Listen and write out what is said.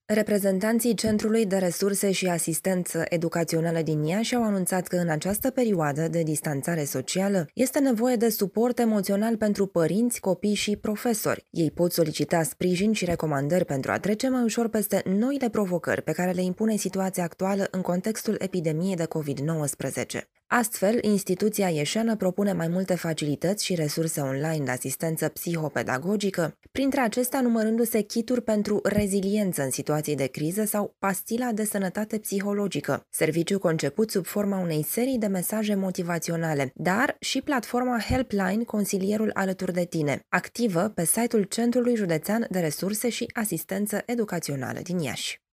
Reprezentanții Centrului de Resurse și Asistență Educațională din Iași au anunțat că în această perioadă de distanțare socială este nevoie de suport emoțional pentru părinți, copii și profesori. Ei pot solicita sprijin și recomandări pentru a trece mai ușor peste noile provocări pe care le impune situația actuală în contextul epidemiei de COVID-19. Astfel, instituția ieșeană propune mai multe facilități și resurse online de asistență psihopedagogică, printre acestea numărându-se kituri pentru reziliență în situații de criză sau pastila de sănătate psihologică, serviciu conceput sub forma unei serii de mesaje motivaționale, dar și platforma Helpline Consilierul alături de tine, activă pe site-ul Centrului Județean de Resurse și Asistență Educațională din Iași.